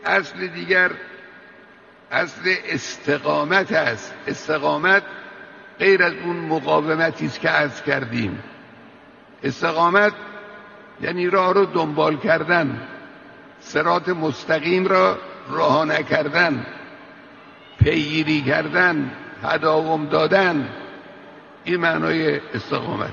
اصل دیگر اصل استقامت است. استقامت غیر از اون مقاومتی است که عرض کردیم. استقامت یعنی راه رو دنبال کردن، صراط مستقیم را رها نکردن، پیگیری کردن، تداوم دادن. این معنای استقامت.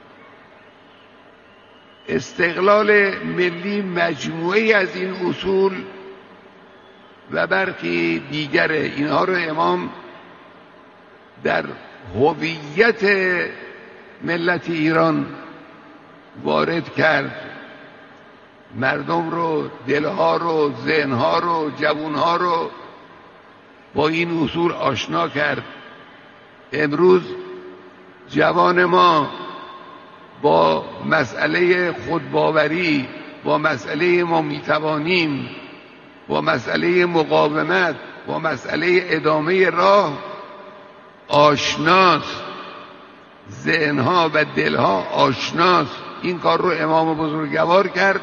استقلال ملی مجموعی از این اصول و برخی دیگر اینها رو امام در هویت ملت ایران وارد کرد. مردم رو، دلها رو، ذهنها رو، جوانها رو با این اصول آشنا کرد. امروز جوان ما با مسئله خودباوری، با مسئله ما میتوانیم، با مسئله مقاومت، با مسئله ادامه راه آشناست. ذهنها و دلها آشناست. این کار رو امام بزرگوار کرد.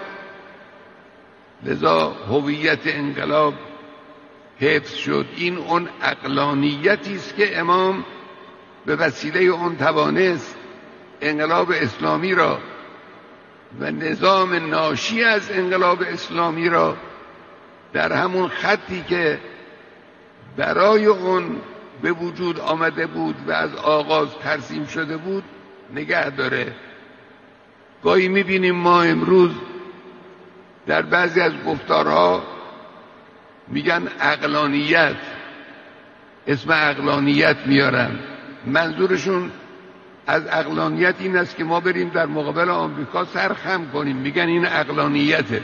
لذا هویت انقلاب حفظ شد. این اون عقلانیتی است که امام به وسیله اون توانست انقلاب اسلامی را و نظام ناشی از انقلاب اسلامی را در همون خطی که برای اون به وجود آمده بود و از آغاز ترسیم شده بود نگه داره. گاهی میبینیم ما امروز در بعضی از گفتارها میگن عقلانیت، اسم عقلانیت میارن. منظورشون از عقلانیت این است که ما بریم در مقابل آمریکا سر خم کنیم، میگن این عقلانیته.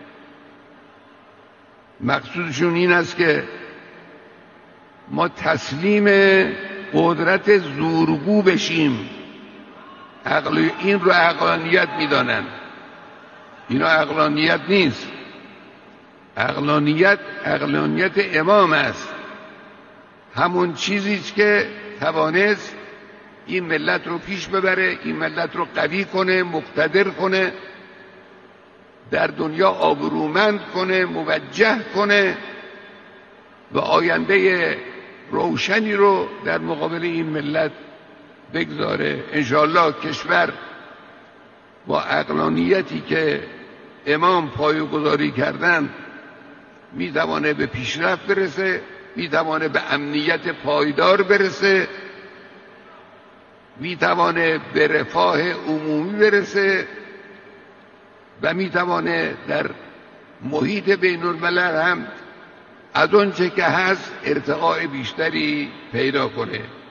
مقصودشون این است که ما تسلیم قدرت زورگو بشیم. این رو عقلانیت میدانن. اینا عقلانیت نیست. عقلانیت امام است. همون چیزیست که توانست این ملت رو پیش ببره، این ملت رو قوی کنه، مقتدر کنه، در دنیا آبرومند کنه، موجه کنه و آینده روشنی رو در مقابل این ملت بگذاره. انشاءالله کشور با عقلانیتی که امام پایه‌گذاری کردن میتوانه به پیشرفت برسه، میتوانه به امنیت پایدار برسه، میتوانه به رفاه عمومی برسه و میتوانه در محیط بین الملل هم از اون چه که هست ارتقاء بیشتری پیدا کنه.